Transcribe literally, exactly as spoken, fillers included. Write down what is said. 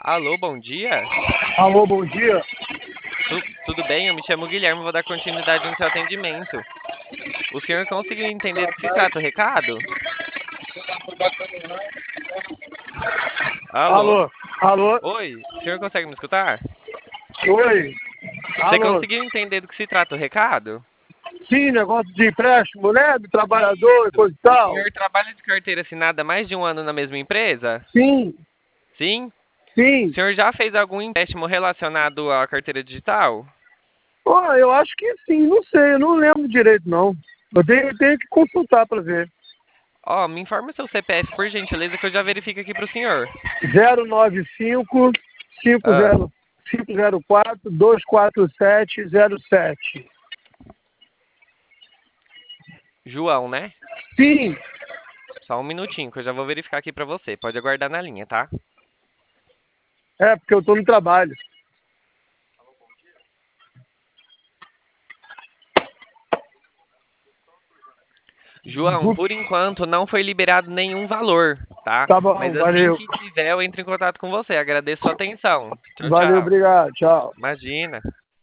Alô, bom dia. Alô, bom dia. Tu- tudo bem? Eu me chamo Guilherme, vou dar continuidade no seu atendimento. O senhor conseguiu entender do que se trata o recado? Alô? Alô, alô, Oi, o senhor consegue me escutar? oi, Você alô. conseguiu entender do que se trata o recado? Sim, negócio de empréstimo, né? Do trabalhador e Isso. coisa e O tal. senhor trabalha de carteira assinada há mais de um ano na mesma empresa? Sim, Sim? O sim. senhor já fez algum empréstimo relacionado à carteira digital? Pô, eu acho que sim, não sei, eu não lembro direito, não. Eu tenho, eu tenho que consultar para ver. Ó, me informa o seu C P F, por gentileza, que eu já verifico aqui para o senhor. zero nove cinco, cinco Ah, zero cinco zero quatro, dois quatro sete zero sete. João, né? Sim, Só um minutinho, que eu já vou verificar aqui para você. Pode aguardar na linha, tá? é porque eu estou no trabalho. João, por enquanto não foi liberado nenhum valor, tá? Tá Mas bom, assim valeu. que tiver, eu entro em contato com você. Agradeço sua atenção. Tchau, Valeu, tchau. obrigado, tchau. Imagina.